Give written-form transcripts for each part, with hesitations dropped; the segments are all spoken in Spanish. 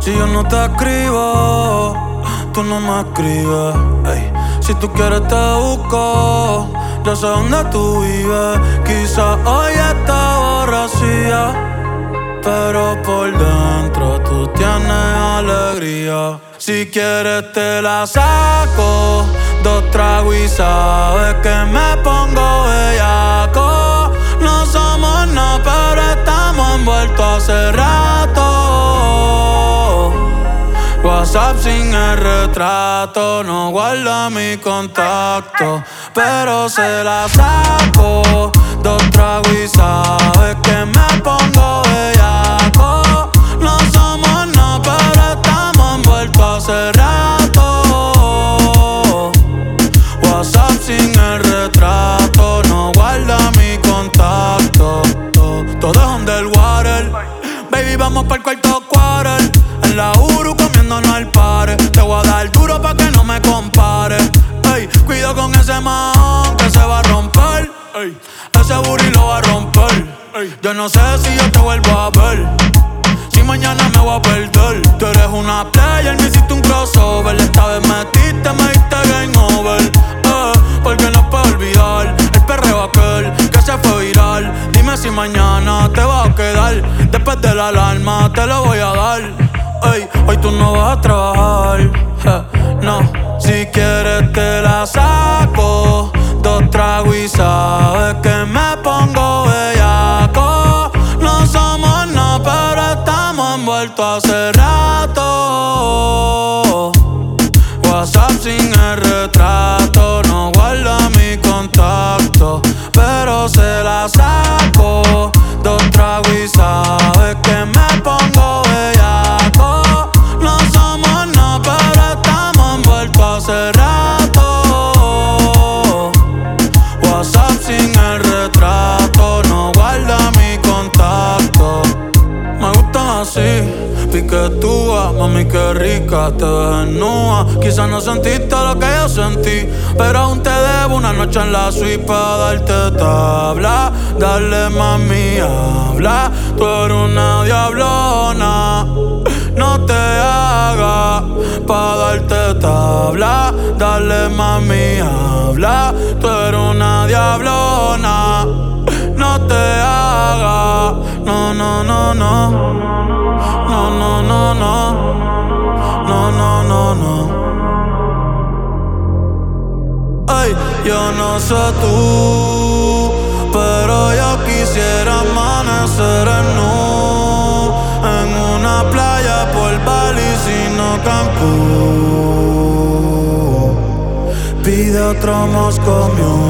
Si yo no te escribo, tú no me escribes. Ey, si tú quieres te busco, yo sé dónde tú vives. Quizás hoy está borracía, pero por dentro tú tienes alegría. Si quieres te la saco, 2 tragos y sabes que me pongo bellaco. No somos nada, pero estamos envueltos hace rato. WhatsApp sin el retrato, no guarda mi contacto, pero se la saco, 2 tragos y sabes que me pongo bellaco. No somos nada, pero estamos envueltos hace rato. WhatsApp sin el retrato, no guarda mi contacto. Todo es underwater, baby, vamos pa'l cuarto quarter. En la Uru comiéndonos al pare. Te voy a dar duro pa' que no me compare. Ey, cuido con ese man que se va a romper. Ey, ese booty lo va a romper. Ey, yo no sé si yo te vuelvo a ver, si mañana me voy a perder. Tú eres una player, me hiciste un crossover. Esta vez metiste, me diste game over. Porque no puedo olvidar el perreo aquel que se fue viral. Dime si mañana te vas a quedar. Después de la alarma te lo voy a dar. Ey, hoy tú no vas a trabajar, no. Si quieres te la saco, 2 tragos y sabes que me pongo bellaco. No somos nada, pero estamos envueltos hace rato. WhatsApp sin el retrato, no guarda mi contacto, pero se la saco, 2 tragos y sabes que me pongo bellaco. No somos nada, pero estamos envueltos hace rato. WhatsApp sin el retrato, no guarda mi contacto. Me gustan así, piquetúa, mami qué rica, te ves desnuda. Quizás no sentiste lo que yo sentí, pero aún te debo una noche en la suite pa' darte tabla. Dale mami, habla, tú eres una diablona. No te hagas pa' darte tabla. Dale mami, habla, tú eres una diablona. No te hagas, no, no, no, no. No, no, no, no. No, no, no, no. Ay, yo no sé tú, pero yo quisiera amanecer en nu, en una playa por Bali, sino Cancún. Pide otro Moscow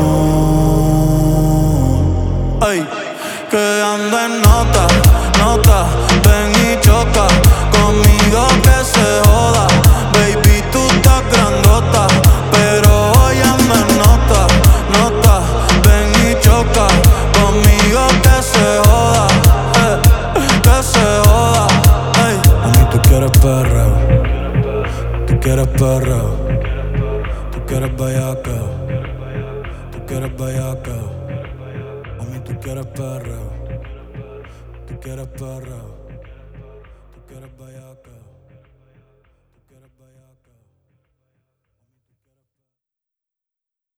Mule. Ay, que ando en nota, nota. Ven y choca conmigo que se joda. Baby, tú estás grandota, pero hoy ando en nota, nota. Ven y choca conmigo que se joda, que se joda. Ey, a mí tú quieres perreo, tú quieres perreo, tú quieres bellaqueo, tú quieres bellaqueo. A mí tú quieres perreo, tú quieres perreo, tú quieres bellaqueo.